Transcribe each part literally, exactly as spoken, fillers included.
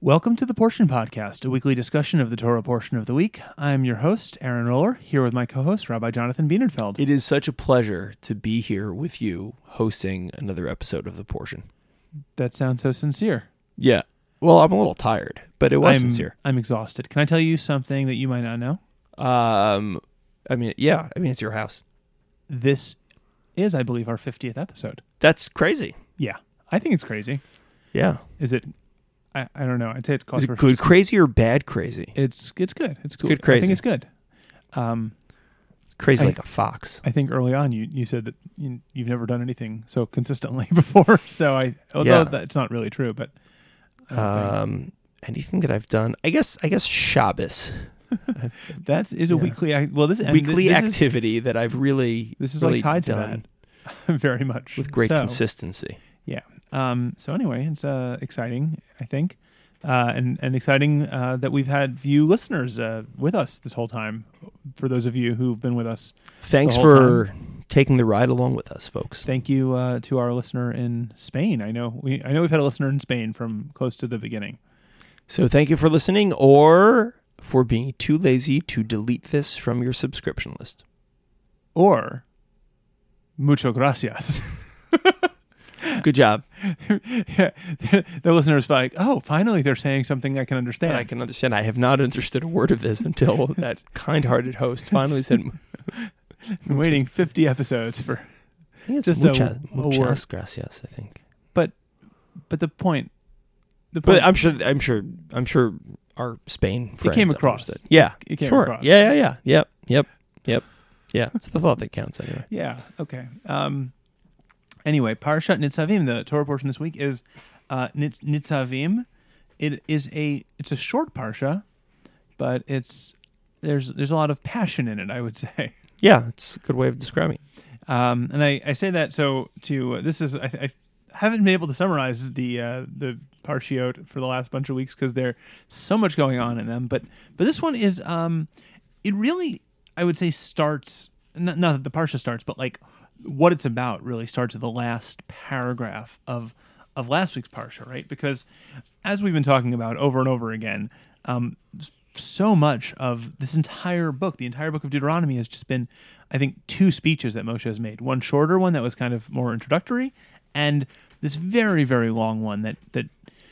Welcome to the Portion Podcast, a weekly discussion of the Torah portion of the week. I'm your host, Aaron Roller, here with my co-host, Rabbi Jonathan Bienenfeld. It is such a pleasure to be here with you hosting another episode of the Portion. That sounds so sincere. Yeah. Well, I'm a little tired, but it was I'm, sincere. I'm exhausted. Can I tell you something that you might not know? Um, I mean, yeah. I mean, it's your house. This is, I believe, our fiftieth episode. That's crazy. Yeah. I think it's crazy. Yeah. Is it... I, I don't know. I'd say it's cause Is for it good crazy or bad crazy? It's it's good. It's, It's cool. good crazy. I think it's good. Um, It's crazy I- like a fox. I think early on you, you said that you, you've never done anything so consistently before. So I, although Yeah. that's not really true, but I don't think- Um, anything that I've done, I guess. I guess Shabbos, that is a yeah. weekly. ac- Well, this and weekly this is- activity that I've really This is really like tied to done that very much with great so, consistency. Yeah. Um, so anyway, it's uh, exciting, I think, uh, and and exciting uh, that we've had you listeners uh, with us this whole time. For those of you who've been with us, Thanks the whole for taking the ride along with us, folks. thank you uh, to our listener in Spain. I know we I know we've had a listener in Spain from close to the beginning. So thank you for listening or for being too lazy to delete this from your subscription list. Or mucho gracias. Good job. Yeah, the listeners like, oh, finally they're saying something I can understand. And I can understand. I have not understood a word of this until that kind-hearted host finally said, Been waiting fifty episodes for, I think it's Just a- mucha, a muchas word. gracias, I think. but the point, the point, But I'm sure, I'm sure, I'm sure our Spain friend came across. understood. Yeah, It came sure. across. Yeah, yeah, yeah. Yep, yep, yep. Yeah, it's the thought that counts anyway. yeah, okay. Um, anyway, Parashat Nitzavim, the Torah portion this week is uh, Nitz, Nitzavim. It is a it's a short parsha, but it's there's there's a lot of passion in it, I would say. Yeah, it's a good way of describing it. Um, and I, I say that so to uh, this is I, I haven't been able to summarize the uh, the parshiot for the last bunch of weeks because there's so much going on in them. But but this one is um, it really I would say starts not, not that the parsha starts, but like what it's about really starts at the last paragraph of of last week's parsha, right? Because as we've been talking about over and over again, um, so much of this entire book, the entire book of Deuteronomy, has just been, I think, two speeches that Moshe has made. One shorter one that was kind of more introductory, and this very, very long one that that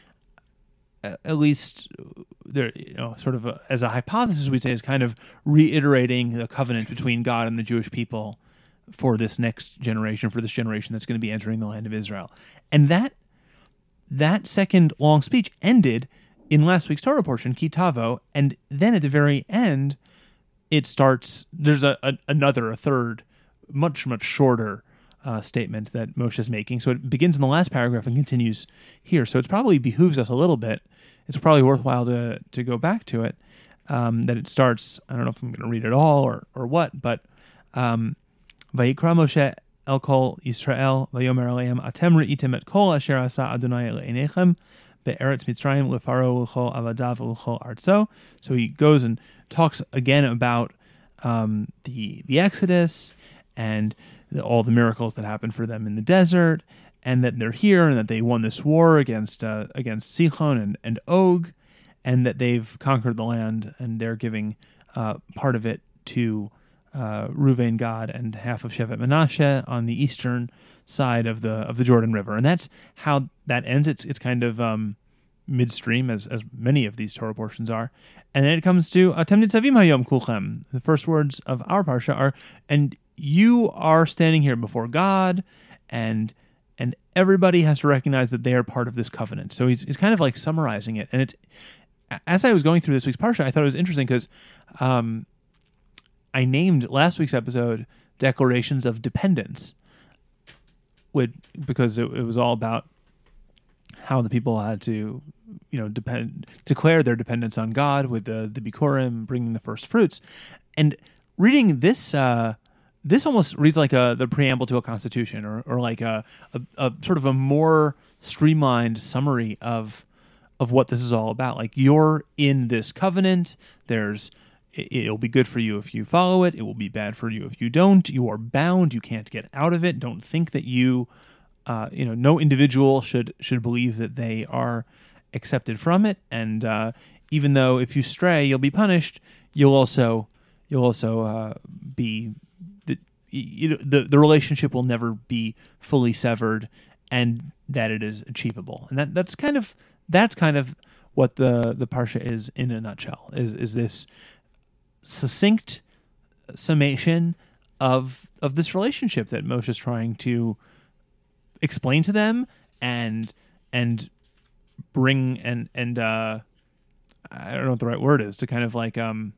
uh, at least there, you know, sort of a, as a hypothesis, we'd say, is kind of reiterating the covenant between God and the Jewish people for this next generation, for this generation that's going to be entering the land of Israel. And that that second long speech ended in last week's Torah portion, Kitavo, and then at the very end, it starts, there's a, a another, a third, much, much shorter uh, statement that Moshe is making. So it begins in the last paragraph and continues here. So it probably behooves us a little bit. It's probably worthwhile to to go back to it, um, that it starts, I don't know if I'm going to read it all or, or what, but um, Vayikra Moshe el kol Yisrael, vayomer aleim, atem re'item et kol asher asa Adonai le'einechem, be'eretz Mitzrayim lefaro l'chol avadav l'chol artzo. So he goes and talks again about um, the the Exodus and the, all the miracles that happened for them in the desert, and that they're here, and that they won this war against uh, against Sichon and, and Og, and that they've conquered the land, and they're giving uh, part of it to uh, Reuven, Gad, and half of Shevet Menashe on the eastern side of the of the Jordan River, and that's how that ends. It's it's kind of um, midstream, as as many of these Torah portions are, and then it comes to Atem Nitzavim Hayom Kulchem. The first words of our parsha are, and you are standing here before God, and and everybody has to recognize that they are part of this covenant. So he's he's kind of like summarizing it, and it's as I was going through this week's parsha, I thought it was interesting because um, I named last week's episode "Declarations of Dependence," would because it, it was all about how the people had to, you know, depend declare their dependence on God with the the Bikurim, bringing the first fruits, and reading this. Uh, This almost reads like a the preamble to a constitution, or or like a, a, a sort of a more streamlined summary of of what this is all about. Like, you're in this covenant. There's it, it'll be good for you if you follow it. It will be bad for you if you don't. You are bound. You can't get out of it. Don't think that you, uh, you know, no individual should should believe that they are accepted from it, and uh, even though if you stray, you'll be punished, you'll also you'll also uh, be the, you know, the the relationship will never be fully severed, and that it is achievable. And that that's kind of that's kind of what the the parsha is in a nutshell. Is is this succinct summation of of this relationship that Moshe is trying to explain to them and and bring and and uh, I don't know what the right word is, to kind of like um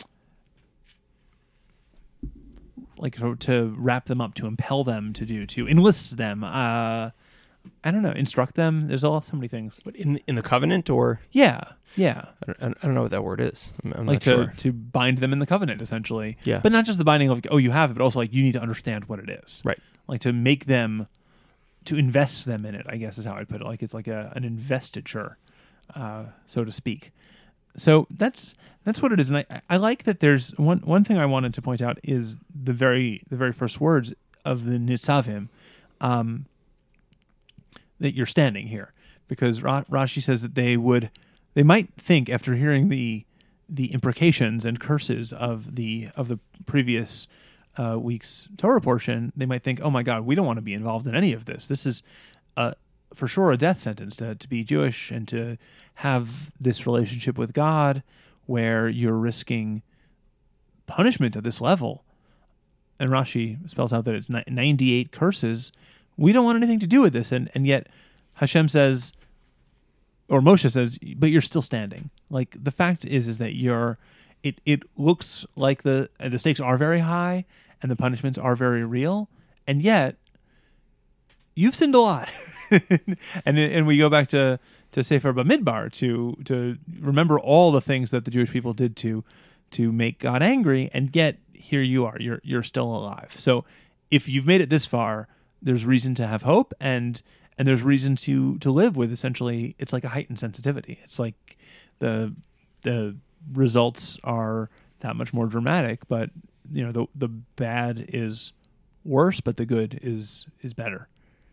like to, to wrap them up, to impel them to do, to enlist them. Uh, I don't know, instruct them. There's all so many things. But in in the covenant, or yeah, yeah, I don't, I don't know what that word is. I'm, I'm like not to sure. to bind them in the covenant, essentially. Yeah. But not just the binding of, oh, you have it, but also like you need to understand what it is. Right. Like to make them, to invest them in it, I guess is how I'd put it. Like it's like a an investiture, uh, so to speak. So that's that's what it is, and I I like that. There's one one thing I wanted to point out is the very the very first words of the Nitzavim, um, that you're standing here, because Ra- Rashi says that they would they might think, after hearing the the imprecations and curses of the of the previous uh, week's Torah portion, they might think, oh my God, we don't want to be involved in any of this. This is uh, for sure a death sentence to, to be Jewish and to have this relationship with God where you're risking punishment at this level. And Rashi spells out that it's ninety-eight curses. We don't want anything to do with this. And, and yet Hashem says, or Moshe says, but you're still standing. Like the fact is, is that you're, it, it looks like the, the stakes are very high and the punishments are very real. And yet you've sinned a lot. and, and we go back to, to Sefer Bamidbar to, to remember all the things that the Jewish people did to, to make God angry. And yet here you are, you're, you're still alive. So if you've made it this far, there's reason to have hope, and and there's reason to to live with, essentially, it's like a heightened sensitivity. It's like the the results are that much more dramatic, but you know the the bad is worse, but the good is is better.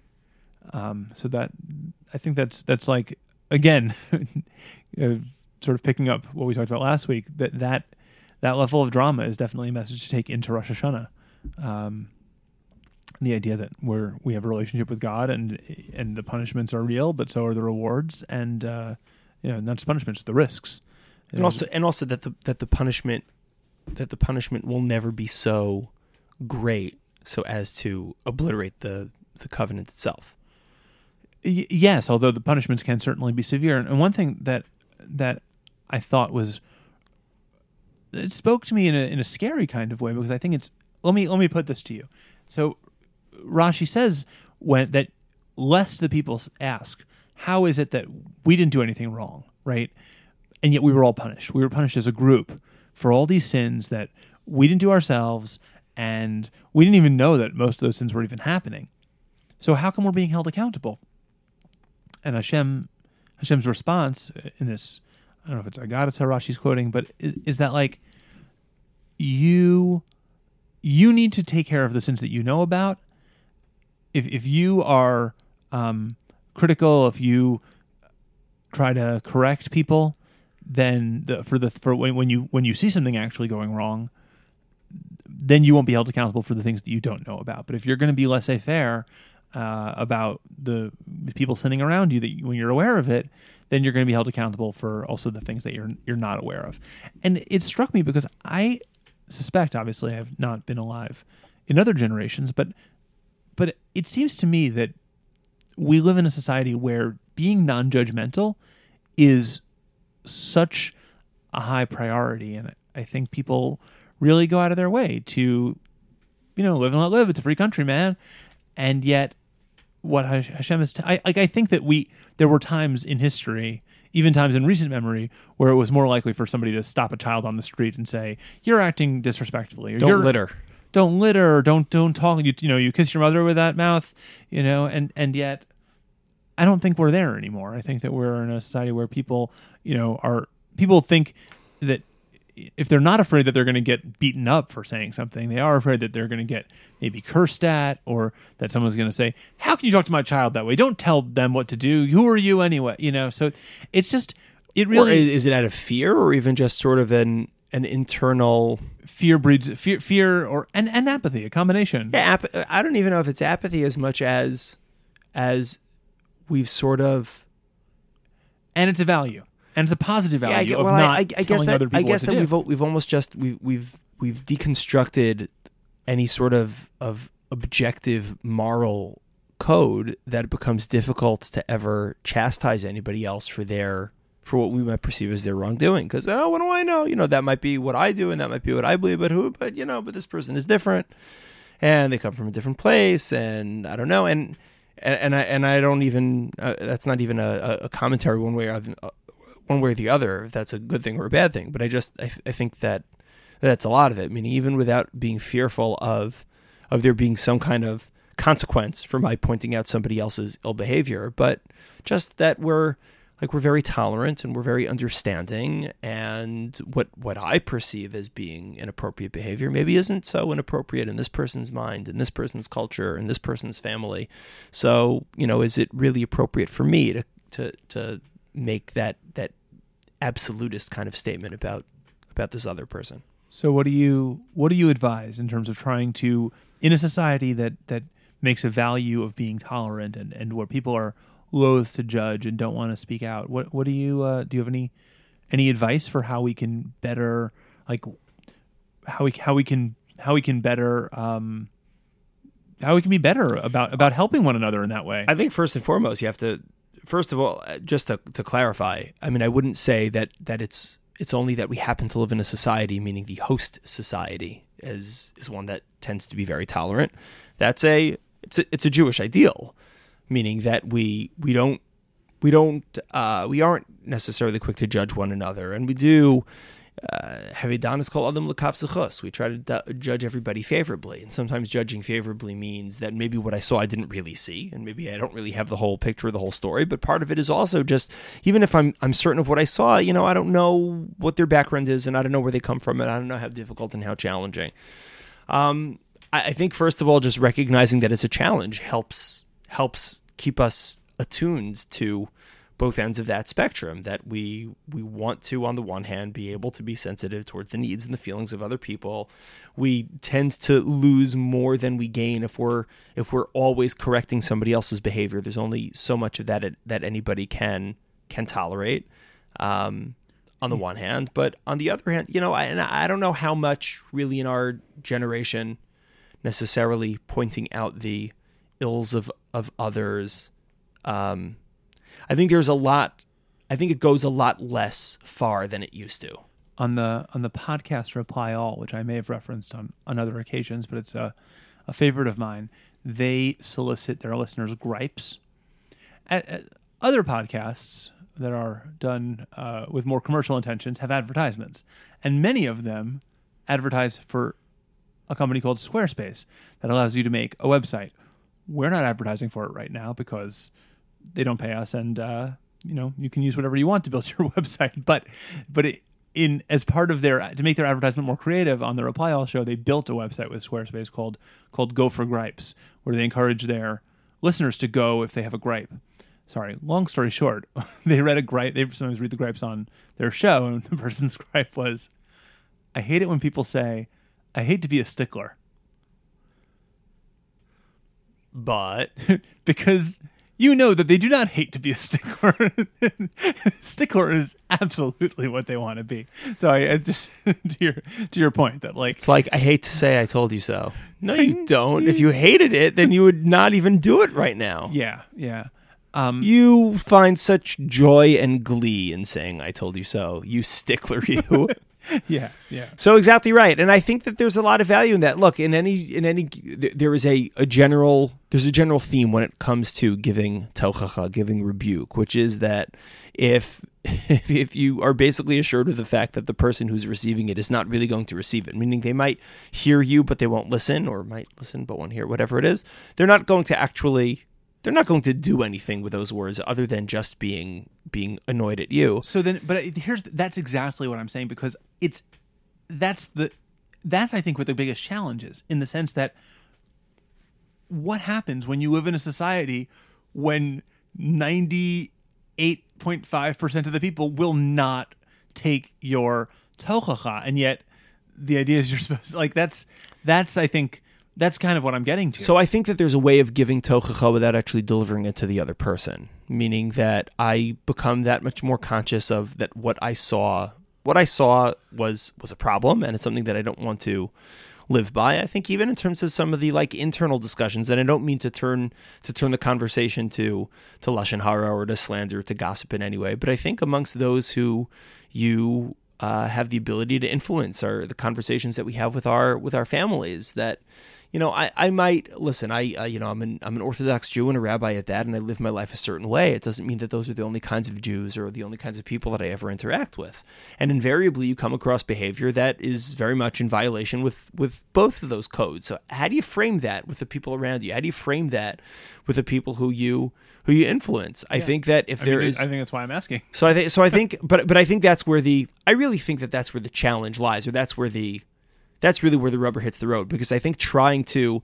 Um, so that I think that's that's like again, uh, sort of picking up what we talked about last week. That that that level of drama is definitely a message to take into Rosh Hashanah. Um, The idea that we're we have a relationship with God, and and the punishments are real, but so are the rewards, and uh, you know, not just punishments, the risks, and know, also and also that the that the punishment that the punishment will never be so great so as to obliterate the the covenant itself. Y- yes, although the punishments can certainly be severe, and one thing that that I thought was it spoke to me in a in a scary kind of way, because I think it's let me let me put this to you. So Rashi says when that lest the people ask, how is it that we didn't do anything wrong, right? And yet we were all punished. We were punished as a group for all these sins that we didn't do ourselves, and we didn't even know that most of those sins were even happening. So how come we're being held accountable? And Hashem, Hashem's response in this, I don't know if it's Agadata Rashi's quoting, but is, is that like you you need to take care of the sins that you know about. If if you are um, critical, if you try to correct people, then the, for the for when, when you when you see something actually going wrong, then you won't be held accountable for the things that you don't know about. But if you're going to be laissez-faire uh, about the people sitting around you, that you, when you're aware of it, then you're going to be held accountable for also the things that you're you're not aware of. And it struck me because I suspect, obviously, I've not been alive in other generations, but but it seems to me that we live in a society where being non-judgmental is such a high priority, and I think people really go out of their way to, you know, live and let live. It's a free country, man. And yet, what Hashem is, t- I, like, I think that we there were times in history, even times in recent memory, where it was more likely for somebody to stop a child on the street and say, "You're acting disrespectfully," or "Don't you're, litter." Don't litter, or don't don't talk. You you know, you kiss your mother with that mouth, you know, and, and yet I don't think we're there anymore. I think that we're in a society where people, you know, are people think that if they're not afraid that they're going to get beaten up for saying something, they are afraid that they're going to get maybe cursed at, or that someone's going to say, how can you talk to my child that way? Don't tell them what to do. Who are you anyway? You know, so it's just, it really... Or is, is it out of fear, or even just sort of an an internal... Fear breeds, fear, fear or and, and apathy, a combination. Yeah, ap- I don't even know if it's apathy as much as as we've sort of... And it's a value. And it's a positive value yeah, I, get, of well, not I, I, I telling guess that, other people I guess what that to we've do. al- we've almost just we've we've we've deconstructed any sort of of objective moral code that it becomes difficult to ever chastise anybody else for their for what we might perceive as their wrongdoing. Because oh, what do I know? You know, that might be what I do, and that might be what I believe. But who? But you know, but this person is different, and they come from a different place, and I don't know, and and, and I and I don't even uh, that's not even a, a commentary one way or other. Uh, one way or the other, if that's a good thing or a bad thing. But I just, I, I think that that's a lot of it. I mean, even without being fearful of, of there being some kind of consequence for my pointing out somebody else's ill behavior, but just that we're like, we're very tolerant and we're very understanding, and what, what I perceive as being inappropriate behavior maybe isn't so inappropriate in this person's mind, in this person's culture, in this person's family. So, you know, is it really appropriate for me to, to, to, make that that absolutist kind of statement about about this other person? So what do you what do you advise in terms of trying to, in a society that that makes a value of being tolerant, and, and where people are loath to judge and don't want to speak out, what what do you uh, do you have any any advice for how we can better, like how we how we can how we can better um how we can be better about about helping one another in that way? I think first and foremost you have to First of all, just to, to clarify, I mean, I wouldn't say that, that it's it's only that we happen to live in a society, meaning the host society is is one that tends to be very tolerant. That's a it's a, it's a Jewish ideal, meaning that we we don't we don't uh, we aren't necessarily quick to judge one another, and we do. Havidan is called Adam L'Kaf Zechus. We try to d- judge everybody favorably, and sometimes judging favorably means that maybe what I saw I didn't really see, and maybe I don't really have the whole picture, the whole story. But part of it is also just, even if I'm I'm certain of what I saw, you know, I don't know what their background is, and I don't know where they come from, and I don't know how difficult and how challenging. Um, I, I think first of all, just recognizing that it's a challenge helps helps keep us attuned to both ends of that spectrum, that we we want to, on the one hand, be able to be sensitive towards the needs and the feelings of other people. We tend to lose more than we gain if we're if we're always correcting somebody else's behavior. There's only so much of that that anybody can can tolerate, um, on the one hand. But on the other hand, you know, I, and I don't know how much really in our generation necessarily pointing out the ills of of others. Um, I think there's a lot, I think it goes a lot less far than it used to. On the on the podcast Reply All, which I may have referenced on, on other occasions, but it's a, a favorite of mine, they solicit their listeners' gripes. At, at other podcasts that are done uh, with more commercial intentions have advertisements, and many of them advertise for a company called Squarespace that allows you to make a website. We're not advertising for it right now because they don't pay us, and uh, you know, you can use whatever you want to build your website. But but it, in as part of their to make their advertisement more creative on the Reply All show, they built a website with Squarespace called called Go for Gripes, where they encourage their listeners to go if they have a gripe. Sorry, long story short, they read a gripe. They sometimes read the gripes on their show, and the person's gripe was, "I hate it when people say, I hate to be a stickler." But because you know that they do not hate to be a stickler. Stickler is absolutely what they want to be. So I, I just to your to your point that like it's like, I hate to say I told you so. No, you don't. If you hated it, then you would not even do it right now. Yeah, yeah. Um, you find such joy and glee in saying I told you so. You stickler, you. Yeah, yeah. So exactly right, and I think that there's a lot of value in that. Look, in any in any there is a, a general there's a general theme when it comes to giving tochacha, giving rebuke, which is that if if you are basically assured of the fact that the person who's receiving it is not really going to receive it, meaning they might hear you but they won't listen, or might listen but won't hear, whatever it is, they're not going to actually. They're not going to do anything with those words other than just being being annoyed at you. So then, but here's that's exactly what I'm saying, because it's that's the that's I think what the biggest challenge is, in the sense that what happens when you live in a society when ninety-eight point five percent of the people will not take your tochacha, and yet the idea is you're supposed to, like, that's that's I think that's kind of what I'm getting to. So I think that there's a way of giving tochacha without actually delivering it to the other person, meaning that I become that much more conscious of that what I saw, what I saw was was a problem, and it's something that I don't want to live by. I think even in terms of some of the like internal discussions, and I don't mean to turn to turn the conversation to to lashon hara or to slander or to gossip in any way, but I think amongst those who you uh, have the ability to influence are the conversations that we have with our with our families. That, you know, I, I might listen. I uh, you know I'm an I'm an Orthodox Jew and a rabbi at that, and I live my life a certain way. It doesn't mean that those are the only kinds of Jews or the only kinds of people that I ever interact with. And invariably, you come across behavior that is very much in violation with with both of those codes. So how do you frame that with the people around you? How do you frame that with the people who you who you influence? I yeah. think that if I there mean, is, I think that's why I'm asking. So I think so I think, but but I think that's where the I really think that that's where the challenge lies, or that's where the That's really where the rubber hits the road, because I think trying to,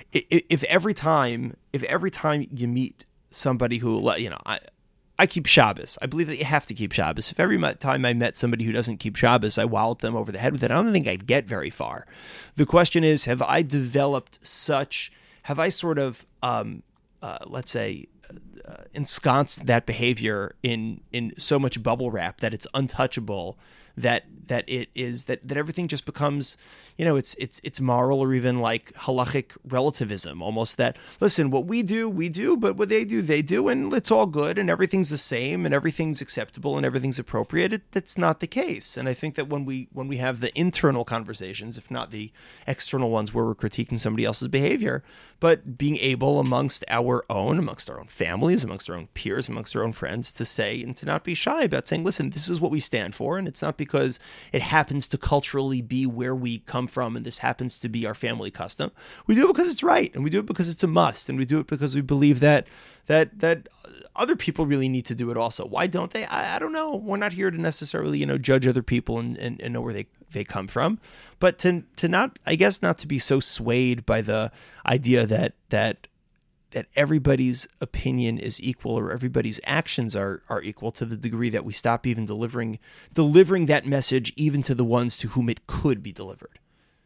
if every time, if every time you meet somebody who, you know, I, I keep Shabbos. I believe that you have to keep Shabbos. If every time I met somebody who doesn't keep Shabbos, I wallop them over the head with it, I don't think I'd get very far. The question is, have I developed such, have I sort of, um, uh, let's say, uh, ensconced that behavior in in so much bubble wrap that it's untouchable, that that it is that that everything just becomes, you know, it's it's it's moral or even like halachic relativism, almost, that listen, what we do we do, but what they do they do, and it's all good, and everything's the same, and everything's acceptable, and everything's appropriate. It, that's not the case. And I think that when we when we have the internal conversations, if not the external ones where we're critiquing somebody else's behavior, but being able amongst our own, amongst our own families, amongst our own peers, amongst our own friends, to say and to not be shy about saying, listen, this is what we stand for, and it's not because it happens to culturally be where we come from and this happens to be our family custom. We do it because it's right, and we do it because it's a must, and we do it because we believe that that that other people really need to do it also. Why don't they? I, I don't know. We're not here to necessarily, you know, judge other people and, and, and know where they, they come from, but to to not, I guess, not to be so swayed by the idea that that that everybody's opinion is equal, or everybody's actions are are equal, to the degree that we stop even delivering delivering that message even to the ones to whom it could be delivered.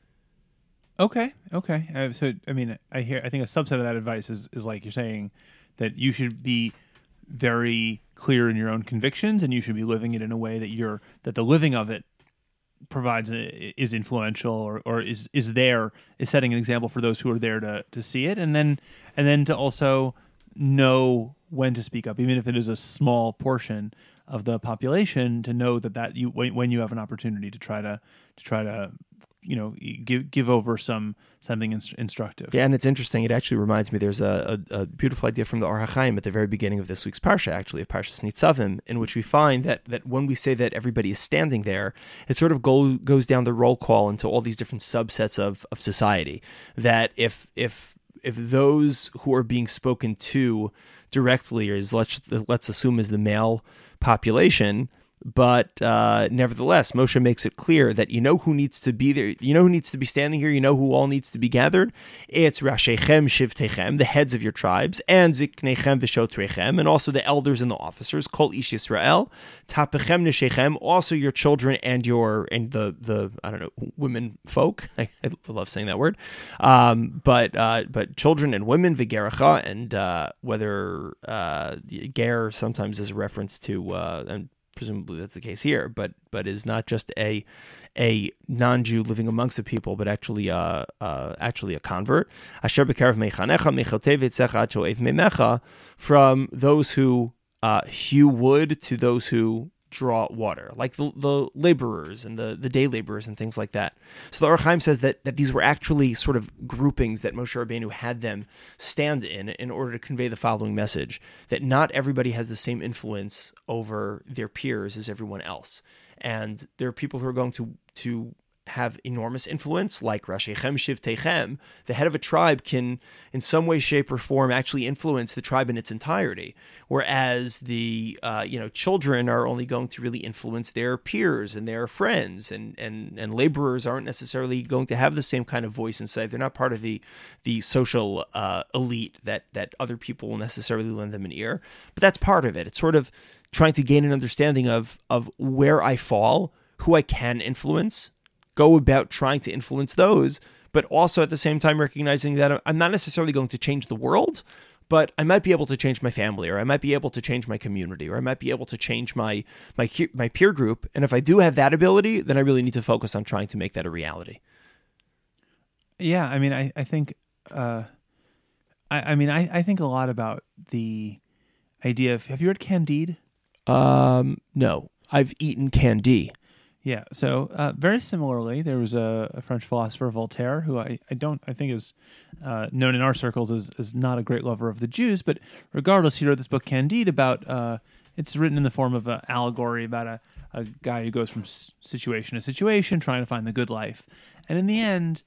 Okay, okay. Uh, so, I mean, I hear. I think a subset of that advice is is like you're saying that you should be very clear in your own convictions, and you should be living it in a way that you're that the living of it provides a, is influential, or, or is is there is setting an example for those who are there to to see it, and then and then to also know when to speak up, even if it is a small portion of the population, to know that that you when, when you have an opportunity to try to to try to you know give give over some something inst- instructive. Yeah, and it's interesting. It actually reminds me. There's a, a, a beautiful idea from the Or HaChaim at the very beginning of this week's parsha, actually, of Parshas Nitzavim, in which we find that that when we say that everybody is standing there, it sort of go, goes down the roll call into all these different subsets of of society. That if if if those who are being spoken to directly is, let's let's assume, is the male population. But uh, nevertheless, Moshe makes it clear that you know who needs to be there. You know who needs to be standing here. You know who all needs to be gathered. It's Rashechem Shivtechem, the heads of your tribes, and Ziknechem V'Shotrechem, and also the elders and the officers. Kol Ish Yisrael, Tapechem Neshechem, also your children and your and the the I don't know women folk. I, I love saying that word. Um, but uh, but children and women, V'Gerecha, and uh, whether uh, Ger sometimes is a reference to uh, and. Presumably that's the case here, but but is not just a a non-Jew living amongst the people, but actually a uh, actually a convert. Asher b'karav mechanecha mechotev etzecha ad shoev memecha, from those who uh, hew wood to those who draw water, like the, the laborers and the, the day laborers and things like that. So the Or HaChaim says that, that these were actually sort of groupings that Moshe Rabbeinu had them stand in in order to convey the following message, that not everybody has the same influence over their peers as everyone else. And there are people who are going to to have enormous influence, like Rashechem Shivtechem, the head of a tribe can, in some way, shape, or form, actually influence the tribe in its entirety. Whereas the uh, you know children are only going to really influence their peers and their friends, and and and laborers aren't necessarily going to have the same kind of voice and say. They're not part of the the social uh, elite that that other people will necessarily lend them an ear. But that's part of it. It's sort of trying to gain an understanding of of where I fall, who I can influence, go about trying to influence those, but also at the same time recognizing that I'm not necessarily going to change the world, but I might be able to change my family, or I might be able to change my community, or I might be able to change my my my peer group. And if I do have that ability, then I really need to focus on trying to make that a reality. Yeah, I mean, I I think, uh, I I mean, I I think a lot about the idea of. Have you read Candide? Um, no, I've eaten candy. Yeah. So uh, very similarly, there was a, a French philosopher, Voltaire, who I, I don't I think is uh, known in our circles as, as not a great lover of the Jews, but regardless, he wrote this book Candide about. Uh, it's written in the form of an allegory about a, a guy who goes from s- situation to situation, trying to find the good life, and in the end,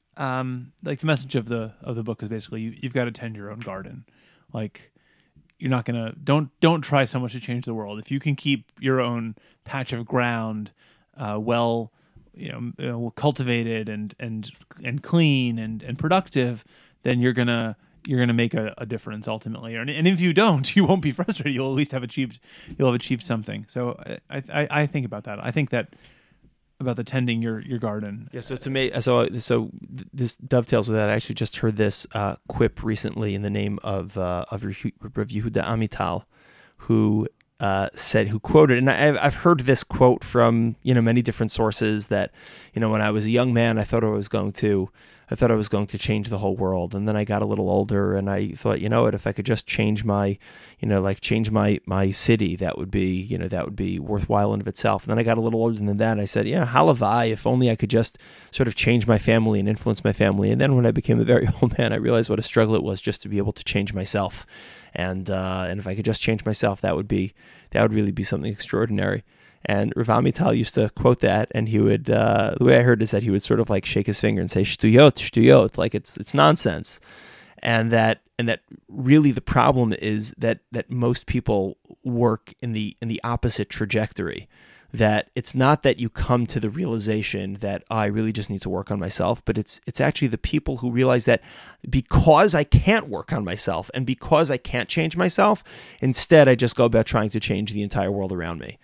um, like the message of the of the book is basically you, you've got to tend your own garden, like. You're not gonna don't don't try so much to change the world. If you can keep your own patch of ground uh, well, you know, you know, cultivated and and and clean and, and productive, then you're gonna you're gonna make a, a difference ultimately. And, and if you don't, you won't be frustrated. You'll at least have achieved you'll have achieved something. So I I, I think about that. I think that. About the tending your, your garden. Yeah, so it's amazing. So, so this dovetails with that. I actually just heard this uh, quip recently in the name of uh, of Rav Yehuda Amital, who uh, said, who quoted, and I've I've heard this quote from you know many different sources that you know when I was a young man, I thought I was going to. I thought I was going to change the whole world. And then I got a little older and I thought, you know what, if I could just change my, you know, like change my, my city, that would be, you know, that would be worthwhile in of itself. And then I got a little older than that and I said, yeah, halavai, if only I could just sort of change my family and influence my family. And then when I became a very old man, I realized what a struggle it was just to be able to change myself. And, uh, and if I could just change myself, that would be, that would really be something extraordinary. And Rav Amital used to quote that, and he would, uh, the way I heard is that he would sort of like shake his finger and say, shtuyot, shtuyot, like it's it's nonsense. And that and that really the problem is that that most people work in the in the opposite trajectory. That it's not that you come to the realization that oh, I really just need to work on myself, but it's it's actually the people who realize that because I can't work on myself and because I can't change myself, instead I just go about trying to change the entire world around me.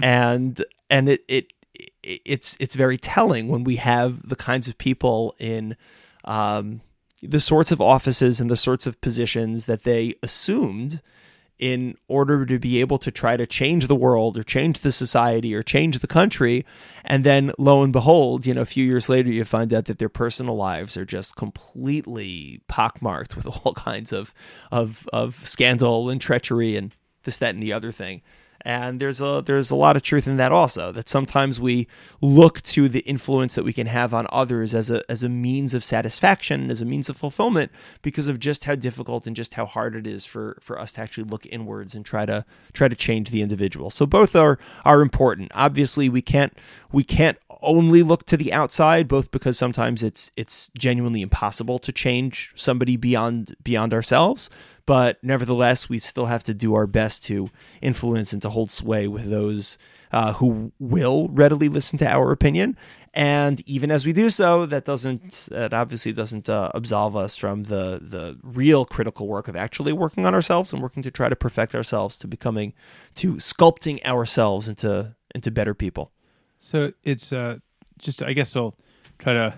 And and it, it it's it's very telling when we have the kinds of people in um, the sorts of offices and the sorts of positions that they assumed in order to be able to try to change the world or change the society or change the country. And then lo and behold, you know, a few years later, you find out that their personal lives are just completely pockmarked with all kinds of of of scandal and treachery and this, that, and the other thing. And there's a there's a lot of truth in that also, that sometimes we look to the influence that we can have on others as a as a means of satisfaction, as a means of fulfillment, because of just how difficult and just how hard it is for, for us to actually look inwards and try to try to change the individual. So both are are important. Obviously, we can't we can't only look to the outside, both because sometimes it's it's genuinely impossible to change somebody beyond beyond ourselves. But nevertheless, we still have to do our best to influence and to hold sway with those uh, who will readily listen to our opinion. And even as we do so, that doesn't, that obviously doesn't uh, absolve us from the the real critical work of actually working on ourselves and working to try to perfect ourselves, to becoming, to sculpting ourselves into into better people. So it's uh, just, I guess I'll try to.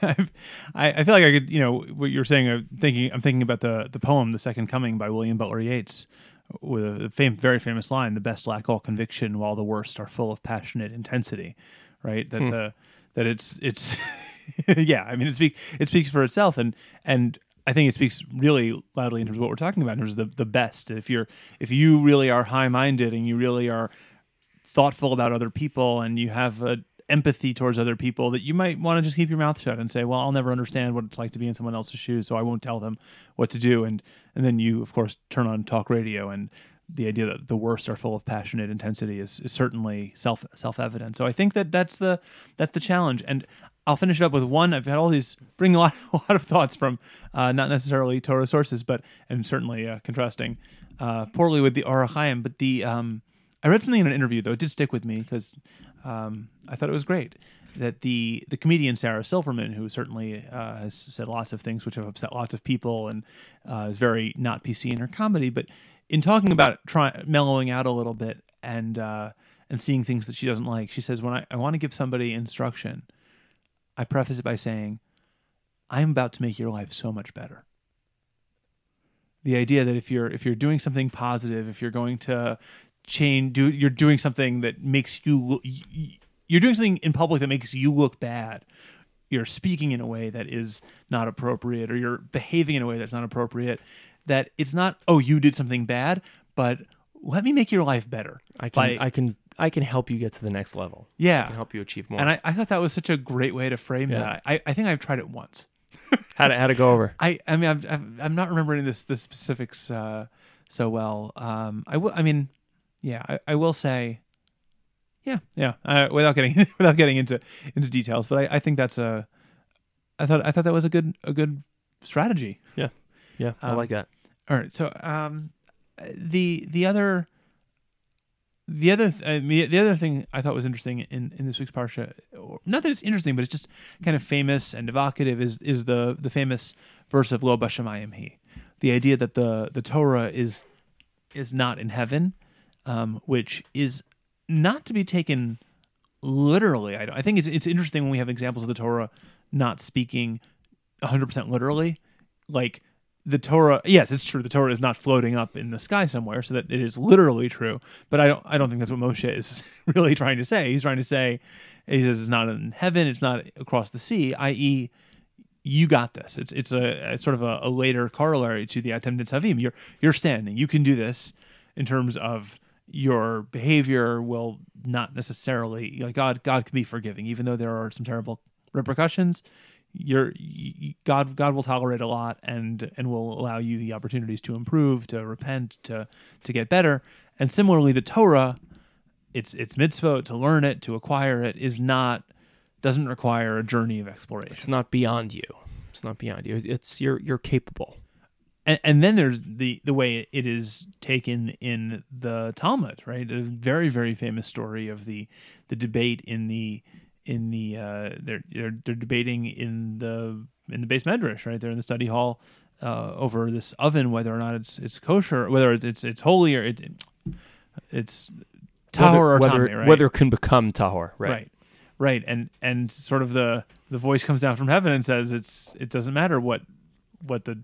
I I feel like I could, you know, what you're saying. I'm thinking, I'm thinking about the the poem "The Second Coming" by William Butler Yeats, with a fam- very famous line: "The best lack all conviction, while the worst are full of passionate intensity." Right? That hmm. the that it's it's yeah. I mean, it speaks it speaks for itself, and and I think it speaks really loudly in terms of what we're talking about in terms of the the best. If you're if you really are high minded and you really are thoughtful about other people and you have a empathy towards other people, that you might want to just keep your mouth shut and say, well, I'll never understand what it's like to be in someone else's shoes, so I won't tell them what to do. And and then you, of course, turn on talk radio, and the idea that the worst are full of passionate intensity is, is certainly self self evident. So I think that that's the that's the challenge. And I'll finish it up with one. I've had all these bring a lot, a lot of thoughts from uh, not necessarily Torah sources, but and certainly uh, contrasting uh, poorly with the Or HaChaim. But the um, I read something in an interview though. It did stick with me because um, I thought it was great that the the comedian Sarah Silverman, who certainly uh, has said lots of things which have upset lots of people and uh, is very not P C in her comedy, but in talking about trying mellowing out a little bit and uh, and seeing things that she doesn't like, she says, when I, I want to give somebody instruction, I preface it by saying, I'm about to make your life so much better. The idea that if you're if you're doing something positive, if you're going to change, do you're doing something that makes you you're doing something in public that makes you look bad, you're speaking in a way that is not appropriate, or you're behaving in a way that's not appropriate, that it's not, oh, you did something bad, but let me make your life better. I can by, I can I can help you get to the next level. Yeah. I can help you achieve more. And I, I thought that was such a great way to frame Yeah. that. I, I think I've tried it once. how to how to go over. I, I mean, I'm, I'm I'm not remembering this the specifics uh, so well. Um, I will. I mean, yeah, I, I will say, yeah, yeah. Uh, without getting without getting into into details, but I, I think that's a. I thought I thought that was a good a good strategy. Yeah, yeah, I Um, like that. All right, so um, the the other. The other th- uh, the other thing I thought was interesting in, in this week's parsha, or not that it's interesting, but it's just kind of famous and evocative, is is the the famous verse of Lo Bashamayim Hi, the idea that the the Torah is is not in heaven, um, which is not to be taken literally. I, don't, I think it's it's interesting when we have examples of the Torah not speaking one hundred percent literally, like. The Torah, yes, it's true. The Torah is not floating up in the sky somewhere, so that it is literally true. But I don't, I don't think that's what Moshe is really trying to say. He's trying to say, he says it's not in heaven, it's not across the sea. that is, you got this. It's it's a, a sort of a, a later corollary to the Atem Nitzavim. You're you're standing. You can do this in terms of your behavior. Will not necessarily like God. God can be forgiving, even though there are some terrible repercussions. You're you, God. God will tolerate a lot, and and will allow you the opportunities to improve, to repent, to to get better. And similarly, the Torah, it's it's mitzvot to learn it, to acquire it, is not doesn't require a journey of exploration. It's not beyond you. It's not beyond you. It's you're you're capable. And, and then there's the the way it is taken in the Talmud, right? A very very famous story of the the debate in the. In the uh, they're, they're they're debating in the in the base medrash, right? They're in the study hall uh, over this oven, whether or not it's it's kosher, whether it's it's, it's holy or it, it's tahor or whether, tameh, right? Whether it can become tahor, right? Right, right, and and sort of the the voice comes down from heaven and says it's it doesn't matter what what the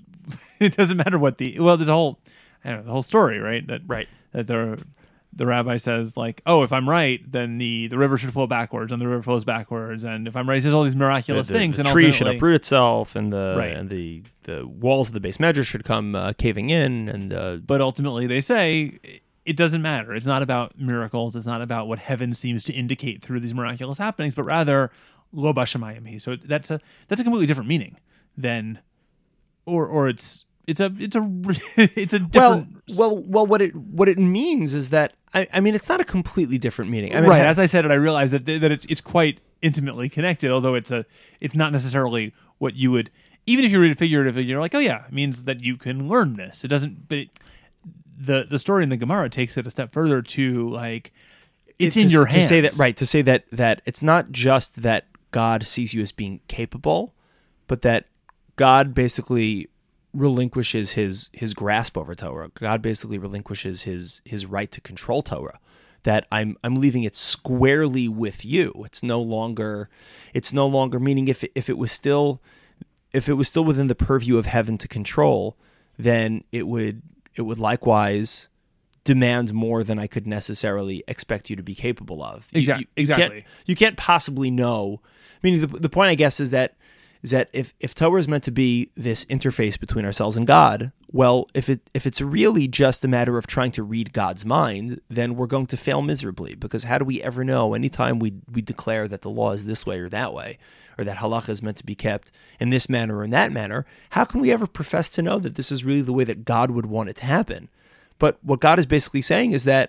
it doesn't matter what the well there's a whole I don't know the whole story, right? That Right. that there. The rabbi says, like, oh, if I'm right, then the, the river should flow backwards, and the river flows backwards. And if I'm right, he says all these miraculous the, the, things. The and tree should ultimately- uproot itself, and the Right. and the, the walls of the base measure should come uh, caving in. And uh, But ultimately, they say it doesn't matter. It's not about miracles. It's not about what heaven seems to indicate through these miraculous happenings, but rather lo bashamayim hi. So that's a that's a completely different meaning than, or or it's it's a it's a it's a different. well, well, well. What it what it means is that I, I mean it's not a completely different meaning. I mean, right. it ha- As I said it, I realized that that it's it's quite intimately connected. Although it's a it's not necessarily what you would even if you read it figuratively. You're like, oh yeah, it means that you can learn this. It doesn't. But it, the the story in the Gemara takes it a step further to like it's to, in your to hands. say that right to say that that it's not just that God sees you as being capable, but that God basically relinquishes his his grasp over Torah. God basically relinquishes his his right to control Torah. That I'm I'm leaving it squarely with you. It's no longer it's no longer meaning if it, if it was still if it was still within the purview of heaven to control, then it would it would likewise demand more than I could necessarily expect you to be capable of. You- Exact- you, you exactly. Can't, you can't possibly know. I mean, the the point I guess is that is that if, if Torah is meant to be this interface between ourselves and God, well, if it if it's really just a matter of trying to read God's mind, then we're going to fail miserably. Because how do we ever know? Anytime we we declare that the law is this way or that way, or that halacha is meant to be kept in this manner or in that manner, how can we ever profess to know that this is really the way that God would want it to happen? But what God is basically saying is that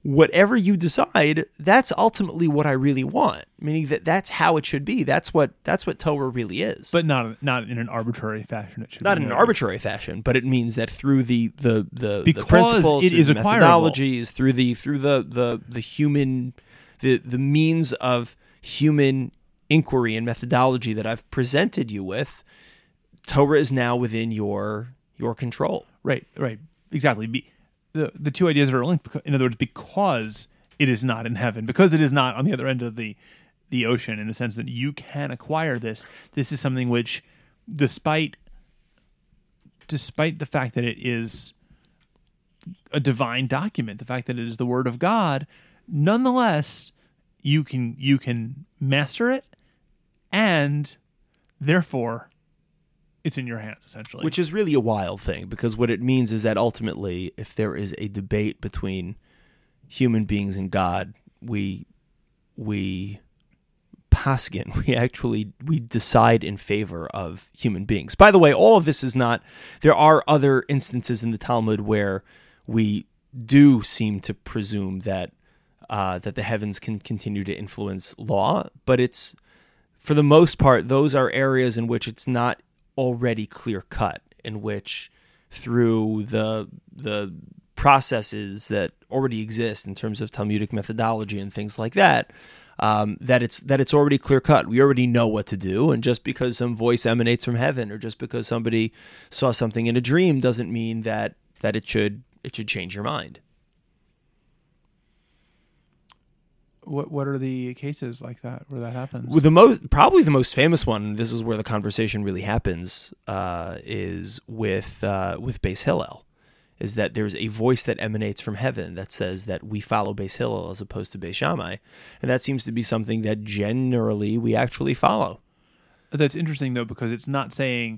whatever you decide, that's ultimately what I really want. Meaning that that's how it should be. That's what that's what Torah really is. But not not in an arbitrary fashion. It should not be in an noted. arbitrary fashion, but it means that through the the the, Because the principles, it through is the acquirable. methodologies, through the through the the the human the the means of human inquiry and methodology that I've presented you with, Torah is now within your your control. Right, right, exactly. Be, the the two ideas are linked. Because, in other words, because it is not in heaven, because it is not on the other end of the the ocean, in the sense that you can acquire this. This is something which, despite despite the fact that it is a divine document, the fact that it is the Word of God, nonetheless, you can you can master it, and therefore, it's in your hands, essentially. Which is really a wild thing, because what it means is that ultimately, if there is a debate between human beings and God, we we paskin, we actually we decide in favor of human beings. By the way, all of this is not. There are other instances in the Talmud where we do seem to presume that uh, that the heavens can continue to influence law, but it's for the most part those are areas in which it's not already clear cut, in which through the the processes that already exist in terms of Talmudic methodology and things like that, um, that it's that it's already clear cut. We already know what to do, and just because some voice emanates from heaven, or just because somebody saw something in a dream, doesn't mean that that it should it should change your mind. What what are the cases like that where that happens? Well, the most probably the most famous one. This is where the conversation really happens. Uh, is with uh, with Beis Hillel, is that there's a voice that emanates from heaven that says that we follow Beis Hillel as opposed to Beis Shammai, and that seems to be something that generally we actually follow. That's interesting though, because it's not saying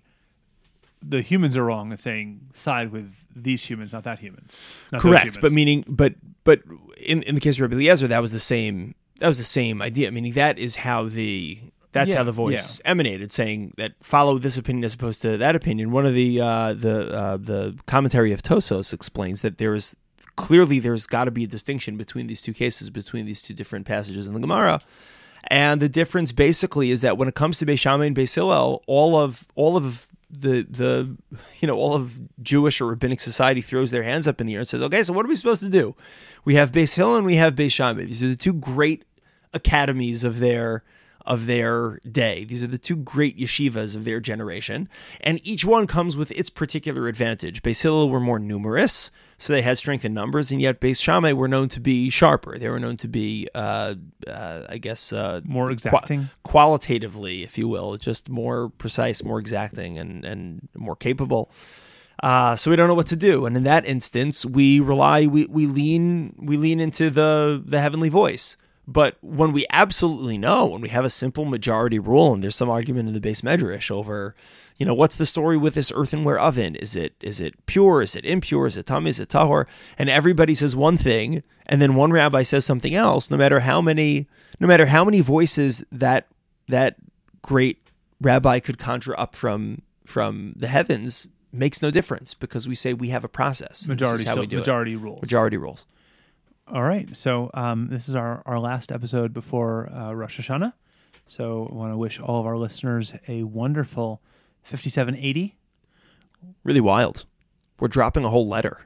the humans are wrong. It's saying side with these humans, not that humans. Not those Correct, humans. but meaning, but but in, in the case of Rabbi Eliezer, that was the same. That was the same idea. Meaning that is how the that's Yeah, how the voice emanated, saying that follow this opinion as opposed to that opinion. One of the uh, the uh, the commentary of Tosos explains that there is clearly there's got to be a distinction between these two cases, between these two different passages in the Gemara. And the difference basically is that when it comes to Beis Shammai and Beis Hillel, all of all of the the you know all of Jewish or rabbinic society throws their hands up in the air and says, okay, so what are we supposed to do? We have Beis Hillel and we have Beis Shammai. These are the two great academies of their of their day. These are the two great yeshivas of their generation, and each one comes with its particular advantage. Beis Hillel were more numerous, so they had strength in numbers, and yet Beis Shammai were known to be sharper. They were known to be, uh, uh, I guess, uh, more exacting, qu- qualitatively, if you will, just more precise, more exacting, and and more capable. Uh, so we don't know what to do, and in that instance, we rely, we we lean, we lean into the the heavenly voice. But when we absolutely know, when we have a simple majority rule, and there's some argument in the Beis Medrash over, you know, what's the story with this earthenware oven? Is it is it pure? Is it impure? Is it tamei? Is it tahor? And everybody says one thing, and then one rabbi says something else. No matter how many, no matter how many voices that that great rabbi could conjure up from from the heavens, makes no difference, because we say we have a process. majority This is how still, we do majority it. rules. Majority rules. All right, so um, this is our, our last episode before uh, Rosh Hashanah. So I want to wish all of our listeners a wonderful fifty-seven eighty. Really wild. We're dropping a whole letter.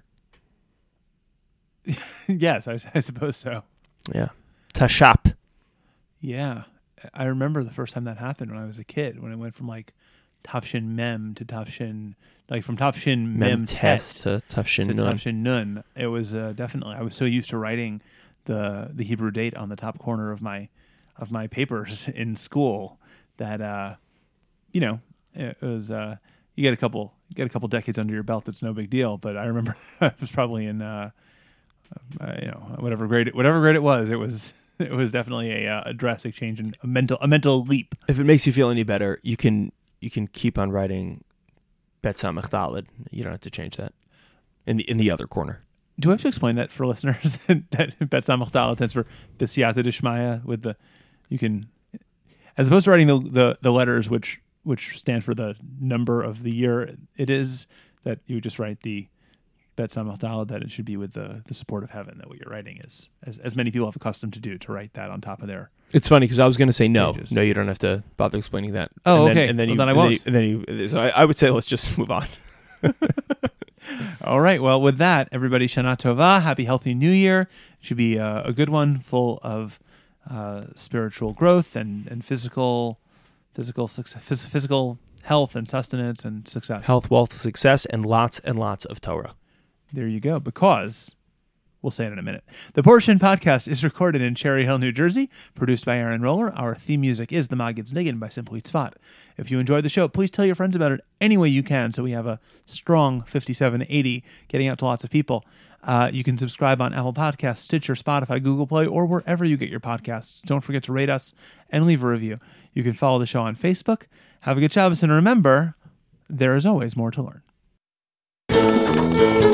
Yes, I, I suppose so. Yeah. Tashap. Yeah, I remember the first time that happened when I was a kid, when it went from like Tafshin Mem to Tafshin, like from Tafshin Mem, Mem Tet Tes to Tafshin to Nun. Tafshin Nun. It was uh, definitely, I was so used to writing the the Hebrew date on the top corner of my of my papers in school that uh, you know, it was uh, you get a couple you get a couple decades under your belt. That's no big deal. But I remember I was probably in uh, uh, you know whatever grade it, whatever grade it was. It was it was definitely a, uh, a drastic change and a mental a mental leap. If it makes you feel any better, you can you can keep on writing Bet Samach Daled. You don't have to change that in the in the other corner. Do I have to explain that for listeners that, that Bet Samach Daled stands for B'siyata D'Shmaya with the you can as opposed to writing the, the the letters which which stand for the number of the year it is, that you would just write the Betzam Daled, that it should be with the, the support of heaven, that what you're writing is, as, as many people have accustomed to do, to write that on top of their... It's funny because I was going to say no. pages. No, you don't have to bother explaining that. Oh, and then, okay. And then, Well, you, then I and won't. Then you, and then you, so I, I would say let's just move on. All right. Well, with that, everybody, Shana Tova, happy, healthy New Year. It should be uh, a good one, full of uh, spiritual growth and, and physical, physical, success, physical health and sustenance and success. Health, wealth, success, and lots and lots of Torah. There you go. Because we'll say it in a minute. The Portion Podcast is recorded in Cherry Hill, New Jersey, produced by Aaron Roller. Our theme music is The Maggid's Niggin by Simply Tzvat. If you enjoyed the show, please tell your friends about it any way you can, so we have a strong fifty-seven eighty getting out to lots of people. Uh, you can subscribe on Apple Podcasts, Stitcher, Spotify, Google Play, or wherever you get your podcasts. Don't forget to rate us and leave a review. You can follow the show on Facebook. Have a good Shabbos, and remember, there is always more to learn.